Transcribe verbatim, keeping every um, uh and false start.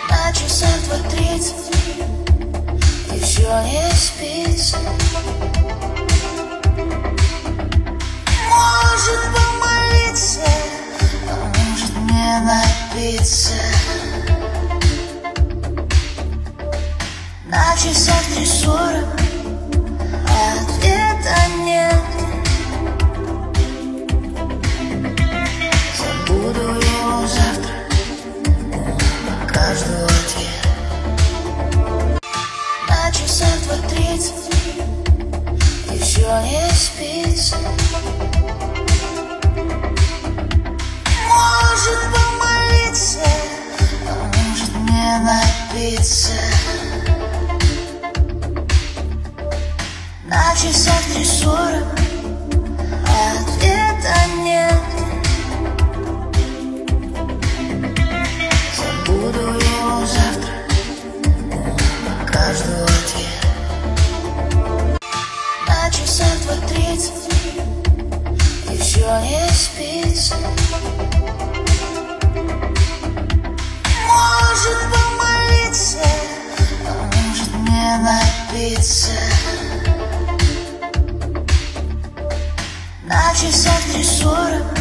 На часах два тридцать, еще не спится. Может помолиться, а может мне напиться. На часах три сорок, а ответа нет. Забуду его завтра, покажу ответ. На часах два тридцать, еще не спится. Может помолиться, а может мне напиться. На часах три сорок, а ответа нет. Забуду его завтра, покажу ответ. На часах два тридцать, еще не спится. Может помолиться, а может мне напиться. На часах три сорок.